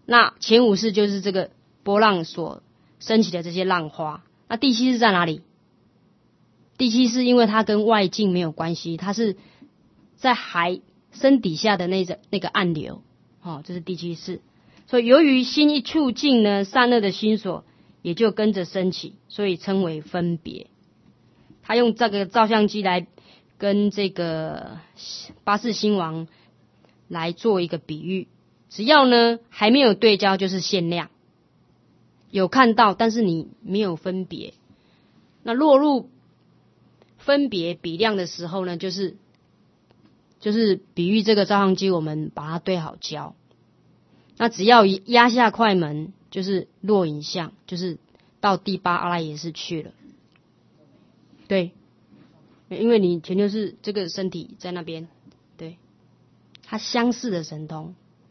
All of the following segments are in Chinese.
那前五识就是这个波浪所升起的这些浪花。那第七识在哪里？第七识因为它跟外境没有关系，它是在海深底下的那个暗流，这是第七识。所以由于心一触境呢，善恶的心所也就跟着升起，所以称为分别。他用这个照相机来跟这个八识心王来做一个比喻，只要呢还没有对焦就是限量，有看到但是你没有分别。那落入分别比量的时候呢，就是比喻这个照相机我们把它对好焦，那只要压下快门就是落影像，就是到第八阿赖耶识去了。对，因为你全就是这个身体在那边，对，它相似的神通，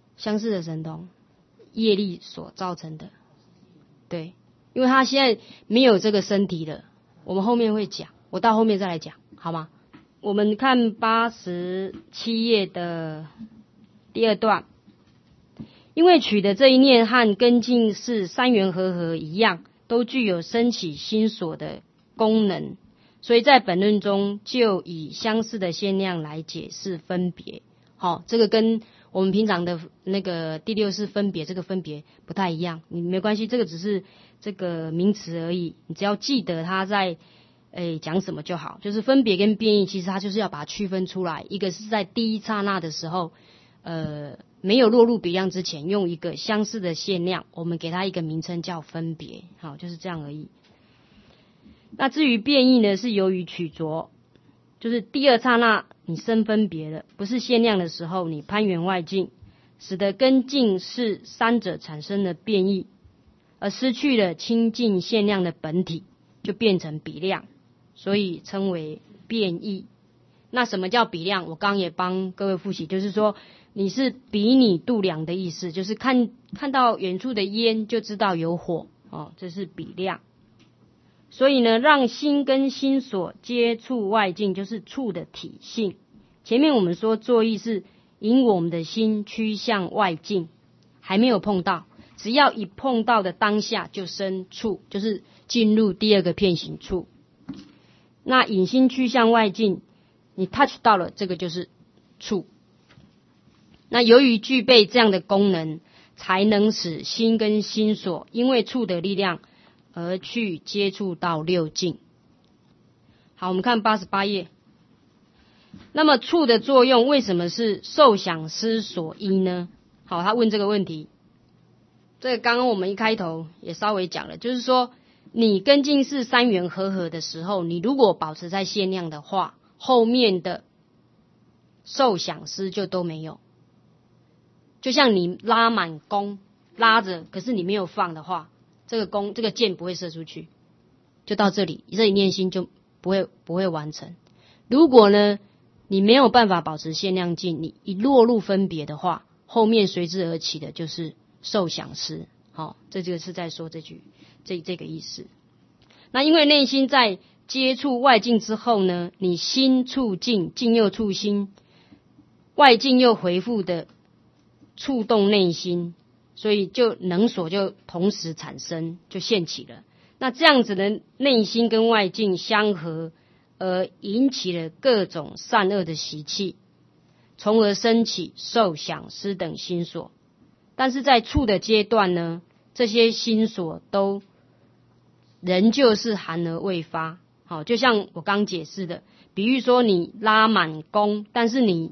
业力所造成的，对，因为它现在没有这个身体了，我们后面会讲，我到后面再来讲，好吗？我们看87页的第二段，因为取的这一念和根境是三缘和合一样，都具有升起心所的功能，所以在本论中就以相似的限量来解释分别。这个跟我们平常的那个第六识分别这个分别不太一样，你没关系，这个只是这个名词而已，你只要记得它在讲什么就好。就是分别跟变异，其实它就是要把它区分出来，一个是在第一刹那的时候没有落入比量之前，用一个相似的限量，我们给它一个名称叫分别，就是这样而已。那至于变异呢，是由于取着，就是第二刹那你生分别了，不是限量的时候，你攀缘外境，使得根境是三者产生的变异，而失去了清净限量的本体，就变成比量，所以称为变异。那什么叫比量？我刚刚也帮各位复习，就是说你是比拟度量的意思，就是看到远处的烟就知道有火，这是比量。所以呢，让心跟心所接触外境，就是触的体性。前面我们说作意是引我们的心趋向外境，还没有碰到，只要一碰到的当下就生触，就是进入第二个遍行处。那引心趋向外境，你 touch 到了，这个就是触。那由于具备这样的功能，才能使心跟心所因为触的力量而去接触到六境。好，我们看88页。那么触的作用为什么是受想思所依呢？好，他问这个问题。这个刚刚我们一开头也稍微讲了，就是说你根境是三缘和合的时候，你如果保持在限量的话，后面的受想思就都没有。就像你拉满弓拉着，可是你没有放的话，这个箭不会射出去，就到这里，这一念心就不会完成。如果呢你没有办法保持限量境，你一落入分别的话，后面随之而起的就是受想思。这个是在说这个意思。那因为内心在接触外境之后呢，你心触境，境又触心，外境又回复的触动内心，所以就能所就同时产生，就现起了。那这样子的内心跟外境相合，而引起了各种善恶的习气，从而升起受想思等心所。但是在触的阶段呢，这些心所都仍旧是含而未发。就像我刚解释的，比喻说你拉满弓，但是你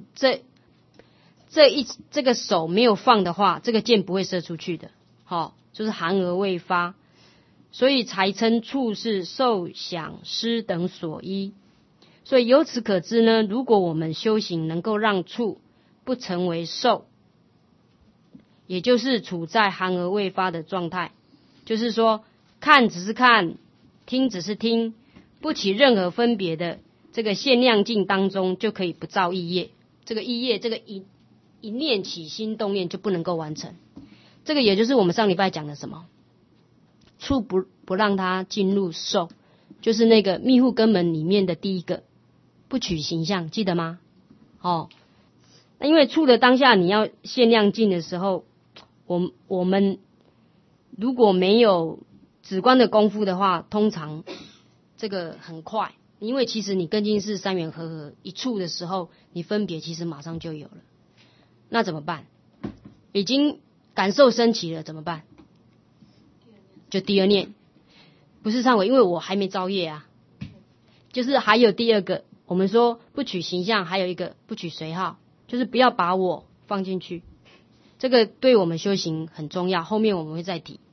这个手没有放的话，这个箭不会射出去的，就是含而未发，所以才称触是受想思等所依。所以由此可知呢，如果我们修行能够让触不成为受，也就是处在含而未发的状态，就是说看只是看，听只是听，不起任何分别的这个限量境当中，就可以不造意业。这个意业，这个一念起心动念就不能够完成。这个也就是我们上礼拜讲的什么？触不让它进入受，就是那个密护根门里面的第一个不取形象，记得吗？那因为触的当下你要限量境的时候， 我们如果没有止观的功夫的话，通常这个很快，因为其实你根进式三元和合一处的时候，你分别其实马上就有了。那怎么办？已经感受升起了怎么办？就第二念，不是忏悔，因为我还没造业啊。就是还有第二个，我们说不取形象，还有一个不取随号，就是不要把我放进去。这个对我们修行很重要，后面我们会再提。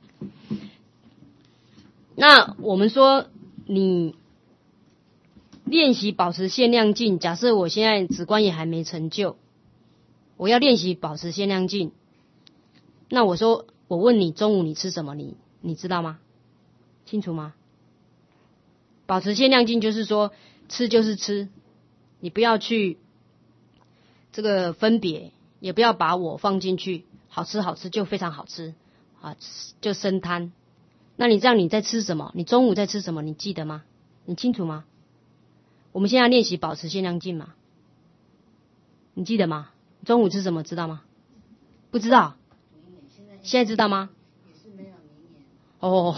那我们说你练习保持限量境，假设我现在止观也还没成就，我要练习保持限量境。那我说，我问你中午你吃什么？你知道吗？清楚吗？保持限量境就是说，吃就是吃，你不要去这个分别，也不要把我放进去。好吃好吃就非常好吃啊，就生贪。那你这样你在吃什么？你中午在吃什么？你记得吗？你清楚吗？我们现在练习保持限量境嘛，你记得吗？中午吃什么？知道吗？不知道。现在知道吗？哦，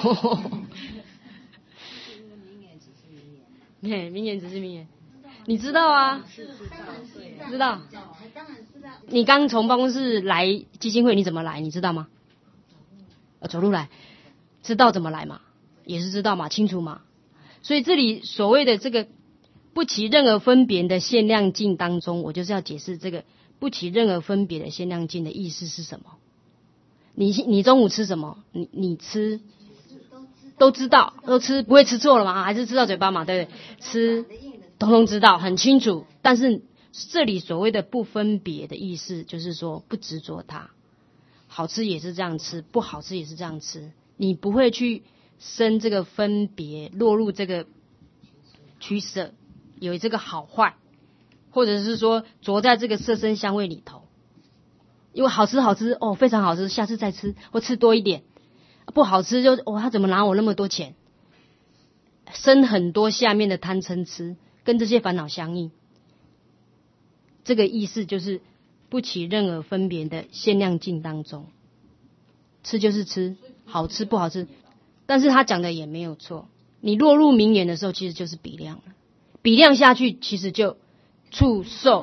明言只是明言，你知道啊？知道。你刚从办公室来基金会，你怎么来？你知道吗？走路来，知道怎么来嘛？也是知道嘛，清楚嘛？所以这里所谓的这个不起任何分别的限量境当中，我就是要解释这个不起任何分别的限量境的意思是什么。你中午吃什么？你吃都知道，都吃，不会吃错了嘛？还是吃到嘴巴嘛？对不对？吃通通知道，很清楚。但是这里所谓的不分别的意思，就是说不执着它，好吃也是这样吃，不好吃也是这样吃。你不会去生这个分别，落入这个取舍，有这个好坏，或者是说着在这个色身香味里头。因为好吃好吃哦，非常好吃，下次再吃或吃多一点。不好吃就他怎么拿我那么多钱？生很多下面的贪嗔痴，跟这些烦恼相应。这个意思就是不起任何分别的限量境当中，吃就是吃，好吃不好吃。但是他讲的也没有错，你落入名言的时候，其实就是比量了。比量下去，其实就触受。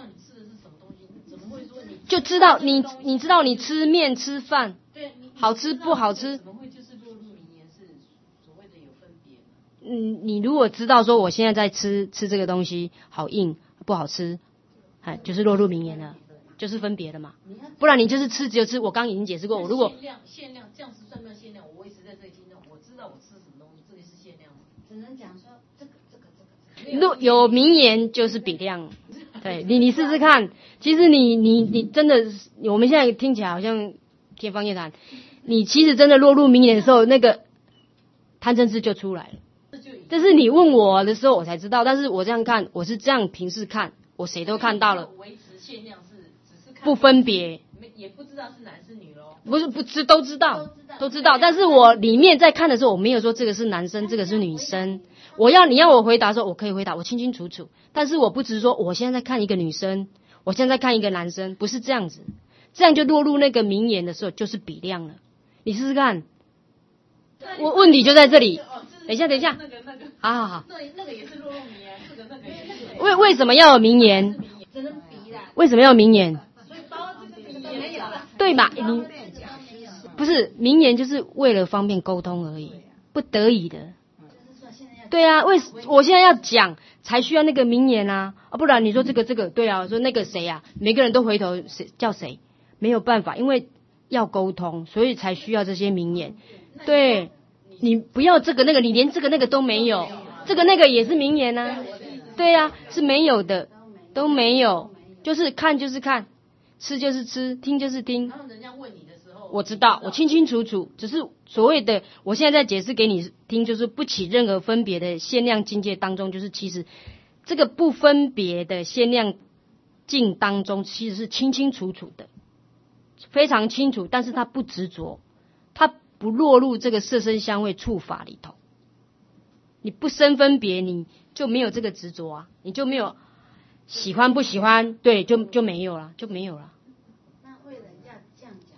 就知道你知道你吃面吃饭，好吃不好吃？怎么会就是落入名言是所谓的有分别？你如果知道说我现在在吃这个东西好硬不好吃，就是落入名言了，就是分别了嘛。不然你就是吃只有吃，我刚已经解释过，我如果限量这样子算不算限量？我维持在这个阶段，我知道我吃什么东西，这里是限量吗？只能讲说这个。 有名言就是比量。对你试试看，其实你真的，我们现在听起来好像天方夜谭。你其实真的落入名言的时候，那个贪嗔痴就出来了。这是你问我的时候我才知道，但是我这样看，我是这样平视看，我谁都看到了。 维持限量是只是看不分别， 也不知道是男是女咯。 不知都知道。但是我里面在看的时候，我没有说这个是男生，这个是女生。你要我回答的时候，我可以回答，我清清楚楚。但是我不只是说我现在在看一个女生，我现在在看一个男生，不是这样子。这样就落入那个名言的时候，就是比量了。你试试看。问题就在这里。等一下。好。 那个也是落入名言，这个那个也是。 为什么要有名言？ 只能比啦。 为什么要有名言？ 所以包括这个名言没有了。 对吧？不是名言，就是为了方便沟通而已，不得已的。对啊，我现在要讲才需要那个名言啊，不然你说这个对啊，说那个谁啊，每个人都回头谁叫谁，没有办法，因为要沟通，所以才需要这些名言。对，你不要这个那个，你连这个那个都没有，这个那个也是名言啊。对啊，是没有的，都没有，就是看就是看，吃就是吃，听就是听。 然后人家问你的时候， 我知道，我清清楚楚，只是所谓的我现在在解释给你听，就是不起任何分别的限量境界当中，就是其实这个不分别的限量境当中，其实是清清楚楚的，非常清楚，但是它不执着，它不落入这个色身香味触法里头。你不生分别，你就没有这个执着啊，你就没有喜欢不喜欢，对，就没有了，就没有了。 那为人家这样讲，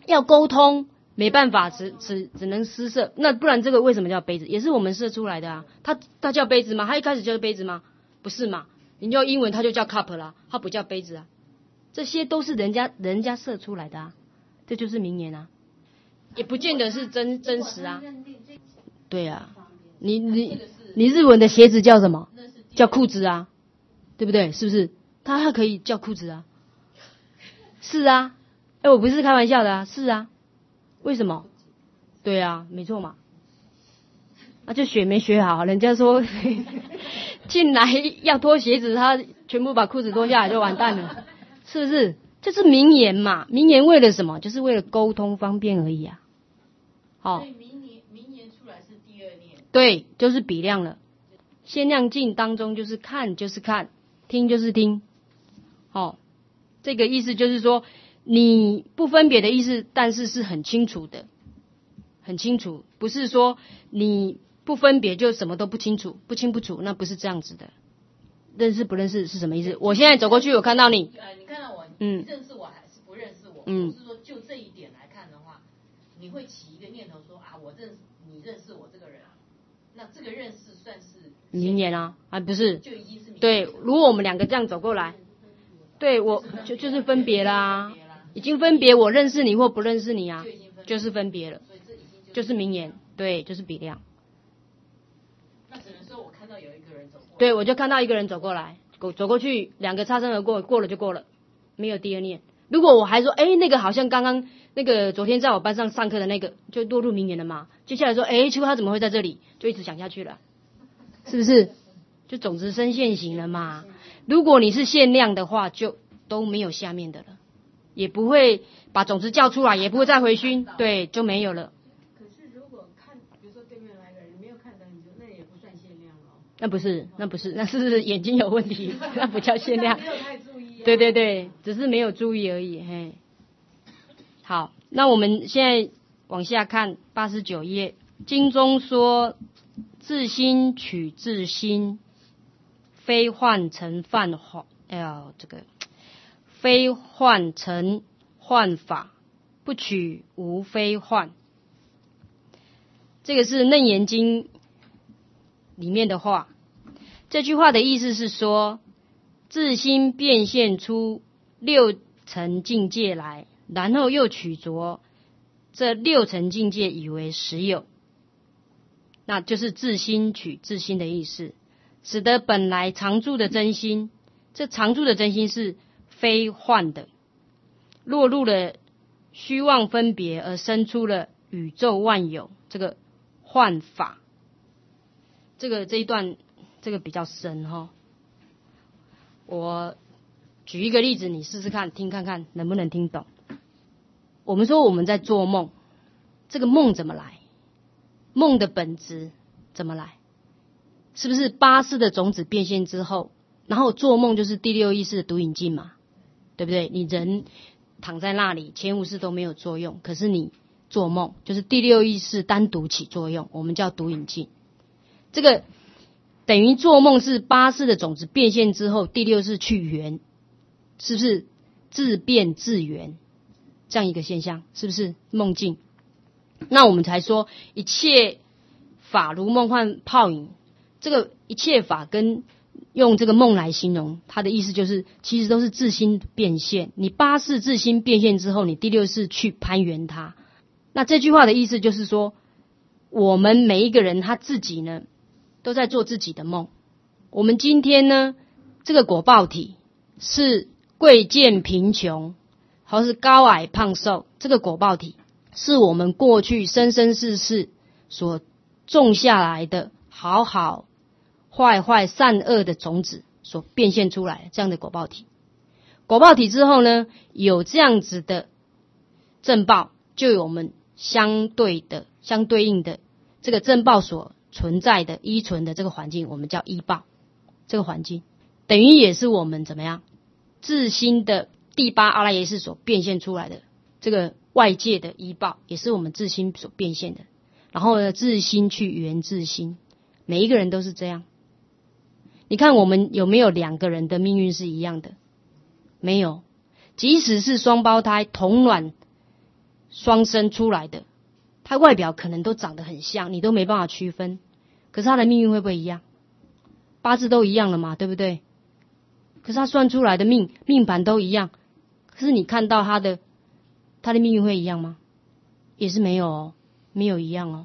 要沟通，没办法，只能施舍。那不然这个为什么叫杯子？也是我们设出来的啊。它叫杯子吗？它一开始就是杯子吗？不是嘛？你用英文它就叫 cup 啦，它不叫杯子啊。这些都是人家设出来的啊，这就是名言啊，也不见得是真实啊。对啊，你日文的鞋子叫什么？叫裤子啊，对不对？是不是？它还可以叫裤子啊。是啊，我不是开玩笑的啊，是啊。为什么？对啊，没错嘛。就学没学好，人家说进来要脱鞋子，他全部把裤子脱下来就完蛋了，是不是？这是名言嘛？名言为了什么？就是为了沟通方便而已啊。好， 所以名言出来是第二念， 对，就是比量了。限量镜当中就是看就是看，听就是听。这个意思就是说，你不分别的意思，但是是很清楚的，很清楚，不是说你不分别就什么都不清楚，不清不楚，那不是这样子的。认识不认识是什么意思？我现在走过去，我看到你， 你看到我，你认识我还是不认识我？我是说就这一点来看的话，你会起一个念头说啊，你认识我这个人，那这个认识算是名言啊？不是， 就已经是名言。 对，如果我们两个这样走过来，对我就是分别啦，已经分别，我认识你或不认识你啊，就是分别了，就是名言，对，就是比量。 那只能说我看到有一个人走过来， 对，我就看到一个人走过来，走过去，两个擦身而过，过了就过了，没有第二念。如果我还说，那个好像刚刚那个昨天在我班上上课的那个，就落入名言了嘛。接下来说，结果他怎么会在这里？就一直想下去了，是不是？就种子生现行了嘛。如果你是限量的话，就都没有下面的了，也不会把种子叫出来，也不会再回熏，对，就没有了。 可是如果看，比如说对面来个人，你没有看到，你就那也不算限量了。 那不是，那是眼睛有问题，那不叫限量。 没有太注意。 对对对，只是没有注意而已。嘿，好，那我们现在往下看89页，经中说：自心取自心，非幻成幻法。非幻成幻法，不取无非幻。这个是《楞严经》里面的话。这句话的意思是说，自心变现出6层境界来，然后又取着这6层境界以为实有，那就是自心取自心的意思，使得本来常住的真心，这常住的真心是非幻的，落入了虚妄分别，而生出了宇宙万有这个幻法。这一段这个比较深哈，我举一个例子，你试试看，听看看能不能听懂。我们说我们在做梦，这个梦怎么来？梦的本质怎么来？是不是八识的种子变现之后，然后做梦就是第6意识的独影镜嘛，对不对？你人躺在那里，前5识都没有作用，可是你做梦就是第6意识单独起作用，我们叫独影镜。这个等于做梦是八识的种子变现之后，第6识去圆，是不是自变自圆这样一个现象？是不是梦境？那我们才说一切法如梦幻泡影，这个一切法跟用这个梦来形容，它的意思就是其实都是自心变现。你八识自心变现之后，你第6识去攀缘它。那这句话的意思就是说，我们每一个人他自己呢都在做自己的梦。我们今天呢这个果报体是贵贱贫穷，或是高矮胖瘦，这个果报体是我们过去生生世世所种下来的好好坏坏善恶的种子所变现出来这样的果报体。果报体之后呢，有这样子的正报，就有我们相对应的这个正报所存在的依存的这个环境，我们叫依报。这个环境等于也是我们怎么样自心的第8阿赖耶识所变现出来的这个外界的依报，也是我们自心所变现的。然后呢，自心去圆自心，每一个人都是这样。你看我们有没有2个人的命运是一样的？没有。即使是双胞胎同卵双生出来的，他外表可能都长得很像，你都没办法区分，可是他的命运会不会一样？八字都一样了嘛，对不对？可是他算出来的命盘都一样，可是你看到他的命运会一样吗？也是没有哦，没有一样哦。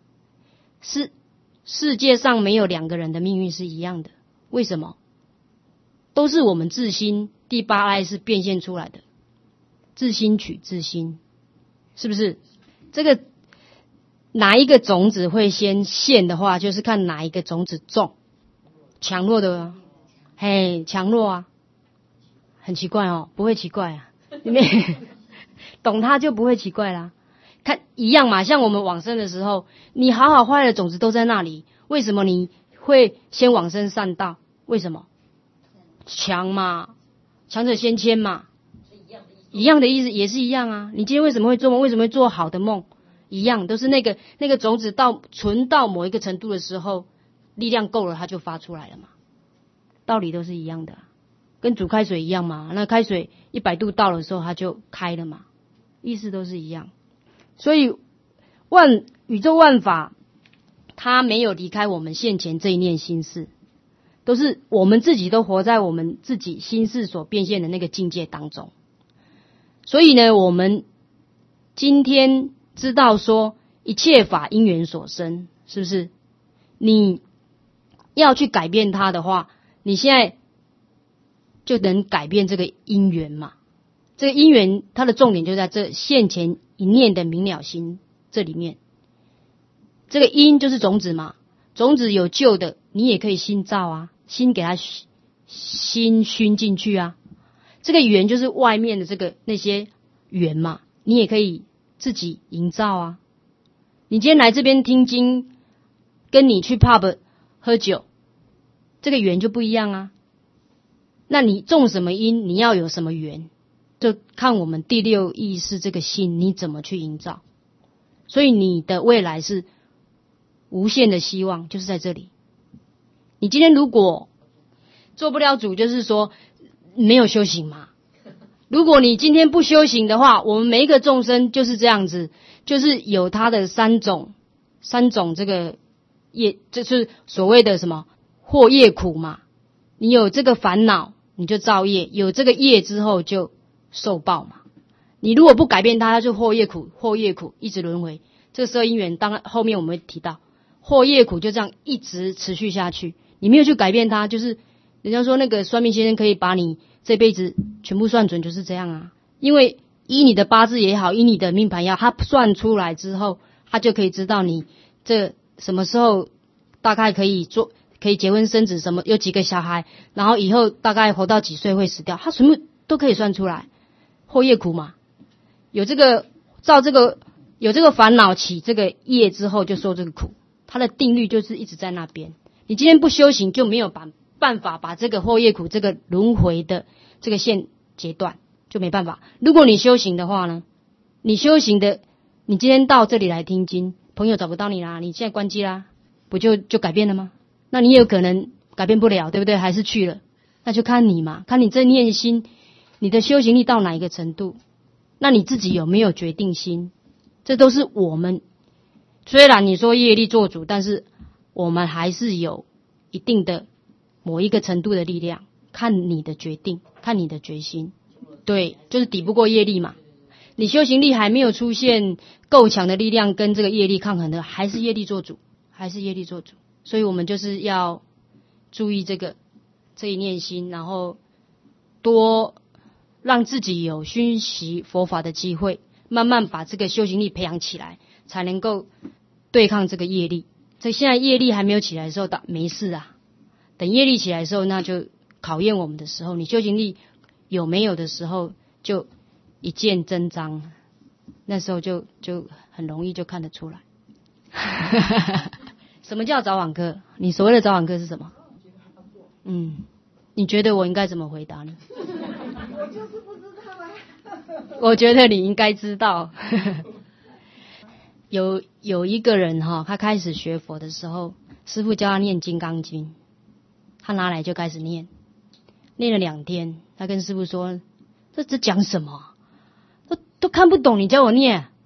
世界上没有两个人的命运是一样的，为什么？都是我们自心第八爱是变现出来的，自心取自心，是不是？这个哪一个种子会先现的话，就是看哪一个种子重，强弱的，强弱啊，很奇怪哦，不会奇怪啊，你们懂它就不会奇怪啦。看一样嘛，像我们往生的时候，你好好坏的种子都在那里，为什么你会先往生善道？为什么？强嘛，强者先迁嘛，一样的意思也是一样啊。你今天为什么会做梦？为什么会做好的梦？一样，都是那个种子存到某一个程度的时候，力量够了，它就发出来了嘛。道理都是一样的，跟煮开水一样嘛。那开水100度到的时候，它就开了嘛，意思都是一样。所以宇宙万法，它没有离开我们现前这一念心事，都是我们自己都活在我们自己心事所变现的那个境界当中。所以呢，我们今天知道说一切法因缘所生，是不是？你要去改变它的话，你现在就能改变这个因缘嘛。这个因缘它的重点就在这现前一念的明了心这里面。这个因就是种子嘛，种子有旧的，你也可以新造啊，新给它新熏进去啊。这个缘就是外面的那些缘嘛，你也可以自己营造啊。你今天来这边听经，跟你去 pub 喝酒，这个缘就不一样啊。那你种什么因，你要有什么缘，就看我们第六意识这个心你怎么去营造。所以你的未来是无限的希望，就是在这里。你今天如果做不了主，就是说没有修行嘛。如果你今天不修行的话，我们每一个众生就是这样子，就是有他的三种这个业，就是所谓的什么祸业苦嘛。你有这个烦恼，你就造业，有这个业之后就受报嘛。你如果不改变它就祸业苦一直轮回。这个时候因缘，当然后面我们会提到，祸业苦就这样一直持续下去，你没有去改变它，就是人家说那个算命先生可以把你这辈子全部算准，就是这样啊。因为依你的八字也好，依你的命盘也好，他算出来之后，他就可以知道你这什么时候大概可以结婚生子，什么有几个小孩，然后以后大概活到几岁会死掉，他全部都可以算出来。祸业苦嘛，有这个烦恼起这个业之后就受这个苦，它的定律就是一直在那边。你今天不修行，就没有办法把这个祸业苦这个轮回的这个线截断，就没办法。如果你修行的话呢，你修行的，你今天到这里来听经，朋友找不到你啦，你现在关机啦，不就改变了吗？那你也有可能改变不了，对不对？还是去了，那就看你嘛，看你这念心，你的修行力到哪一个程度，那你自己有没有决定心？这都是我们，虽然你说业力做主，但是我们还是有一定的某一个程度的力量，看你的决定，看你的决心。对，就是抵不过业力嘛。你修行力还没有出现够强的力量跟这个业力抗衡的，还是业力做主。所以我们就是要注意这一念心，然后多让自己有熏习佛法的机会，慢慢把这个修行力培养起来，才能够对抗这个业力。这现在业力还没有起来的时候，没事啊。等业力起来的时候，那就考验我们的时候，你修行力有没有的时候，就一见真章，那时候就很容易就看得出来。什么叫早晚课？你所谓的早晚课是什么？你觉得我应该怎么回答你？ 我就是不知道啊。 我觉得你应该知道。有一个人他开始学佛的时候，师父教他念《金刚经》，他拿来就开始念了2天，他跟师父说：“这讲什么？都看不懂，你教我念。”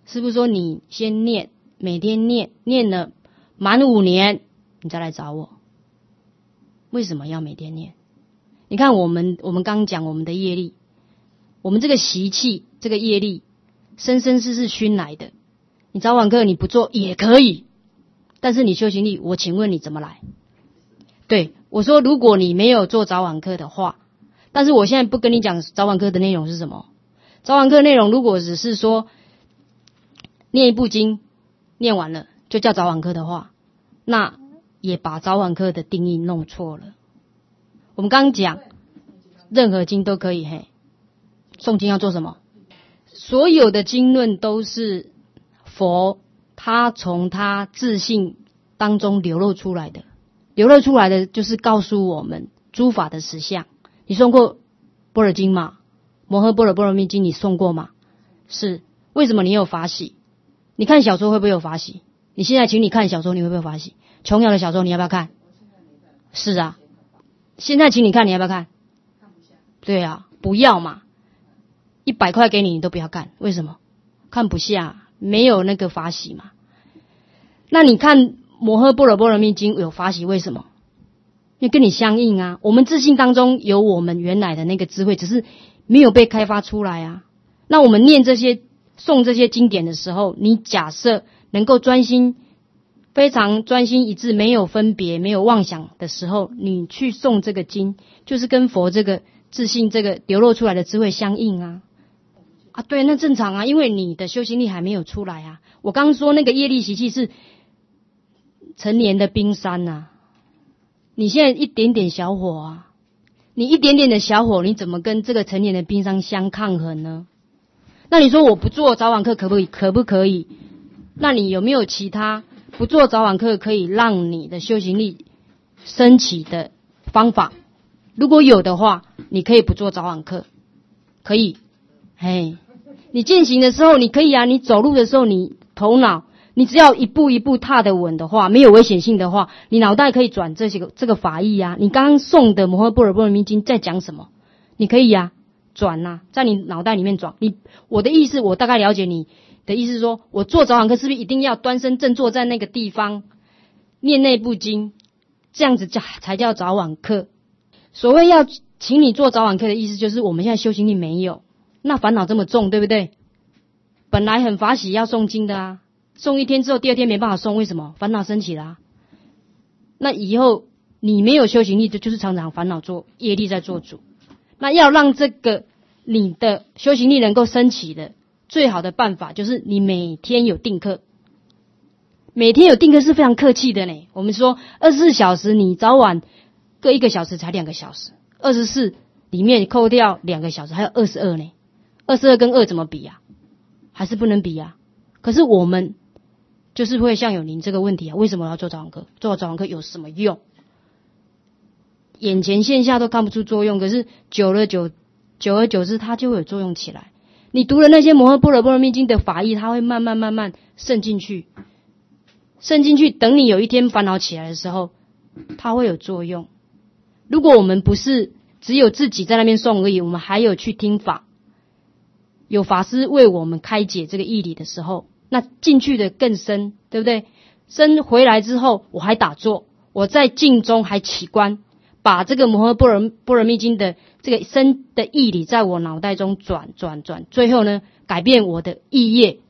师父说你先念，每天念，念了满5年，你再来找我。为什么要每天念？你看我们刚讲我们的业力，我们这个习气，这个业力，生生世世熏来的。你早晚课你不做也可以，但是你修行力，我请问你怎么来？对，我说如果你没有做早晚课的话，但是我现在不跟你讲早晚课的内容是什么。早晚课内容如果只是说念一部经，念完了就叫早晚课的话，那也把早晚课的定义弄错了。我们刚刚讲任何经都可以，诵经要做什么？所有的经论都是佛他从他自性当中流露出来的，流露出来的就是告诉我们诸法的实相。你诵过般若经吗？摩诃般若波罗蜜经你诵过吗？是。为什么你有法喜？你看小说会不会有法喜？你现在请你看小说，你会不会有法喜？琼瑶的小说你要不要看？是啊。现在请你看，你要不要看？对啊，不要嘛。100块给你，你都不要看，为什么？看不下，没有那个法喜嘛。那你看摩诃般若波罗蜜经有法喜，为什么？因为跟你相应啊。我们自信当中有我们原来的那个智慧，只是没有被开发出来啊。那我们念这些诵这些经典的时候，你假设能够专心，非常专心一致，没有分别，没有妄想的时候，你去诵这个经，就是跟佛这个自信这个流露出来的智慧相应啊。啊，对，那正常啊，因为你的修行力还没有出来啊。我刚刚说那个业力习气是成年的冰山啊，你现在一点点小火啊，你一点点的小火，你怎么跟这个成年的冰山相抗衡呢？那你说我不做早晚课可不可以？那你有没有其他不做早晚课可以让你的修行力升起的方法？如果有的话，你可以不做早晚课，可以。你进行的时候你可以啊，你走路的时候你头脑，你只要一步一步踏得稳的话，没有危险性的话，你脑袋可以转这个法义啊。你刚刚诵的摩诃般若波罗蜜经在讲什么？你可以啊，转啊，在你脑袋里面转。我的意思，我大概了解你的意思是说，我做早晚课是不是一定要端身正坐在那个地方念那部经，这样子才叫早晚课？所谓要请你做早晚课的意思，就是我们现在修行力没有，那烦恼这么重，对不对？本来很法喜要诵经的啊，诵一天之后第2天没办法诵，为什么？烦恼升起了啊。那以后你没有修行力，就是常常烦恼业力在做主。那要让这个你的修行力能够升起的最好的办法，就是你每天有定课。每天有定课是非常客气的呢。我们说24小时，你早晚各1个小时才2个小时，24里面扣掉2个小时，还有22呢。22跟2怎么比啊？还是不能比啊。可是我们就是会像有您这个问题啊，为什么要做早晚课？做早晚课有什么用？眼前线下都看不出作用，可是久而久之它就会有作用起来。你读了那些摩诃般若波罗蜜经的法义，它会慢慢渗进去，等你有一天烦恼起来的时候，它会有作用。如果我们不是只有自己在那边诵而已，我们还有去听法，有法师为我们开解这个义理的时候，那进去的更深，对不对？深回来之后，我还打坐，我在静中还起观，把这个摩诃般若蜜经的这个深的义理在我脑袋中转，最后呢，改变我的意业，